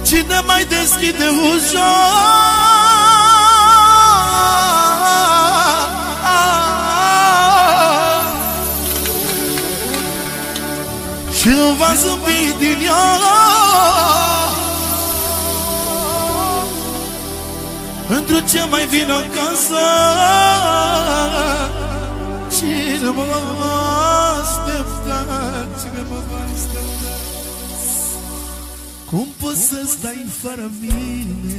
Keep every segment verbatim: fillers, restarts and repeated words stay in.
Cine mai deschide ușa? Și îmi va zâmbi din ea. Pentru ce mai vin acasă? Cine mă va aștepta? Cine mă va aștepta? Cum poți să stai fără mine?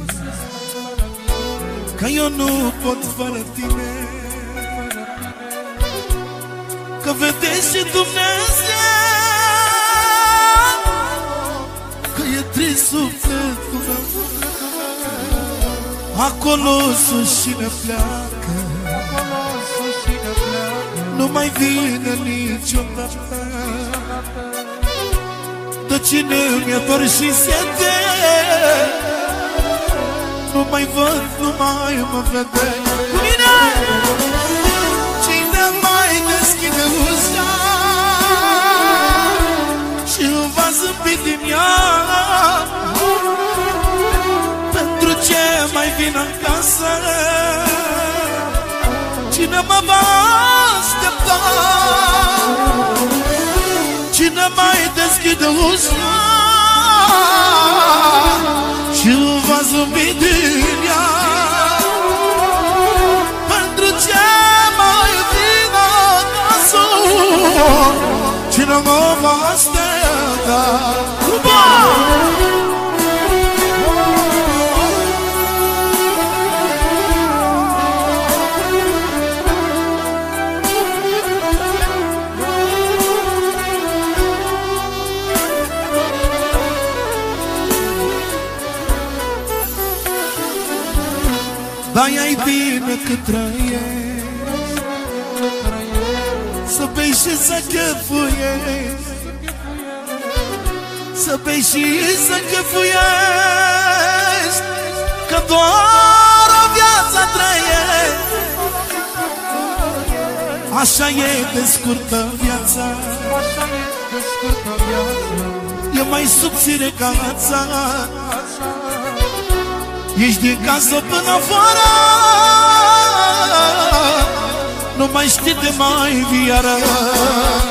Că eu nu pot fără tine. Că vedeți și Dumnezeu că e trist sufletul meu. Acolo sus și ne pleacă, nu mai vine niciodată. De cine mi-e dor și sete, nu mai văd, nu mai mă vede. Cu mine! Cine mai deschide ușa și îmi va zâmbi din ea? Pentru ce mai vin acasă? Cine mă va aștepta? Cine mai deschide ușa și îmi va zâmbi din ea? Pentru ce mai vin acasă? Cine mă va aștepta? Dar e bine cât trăiești, să bei și să chefuiești, să bei și să chefuiești, că doar o viață trăiești. Așa e de scurtă viața, e mai subțire ca ața. Ești din casă până afară, nu mai știi de mai viară.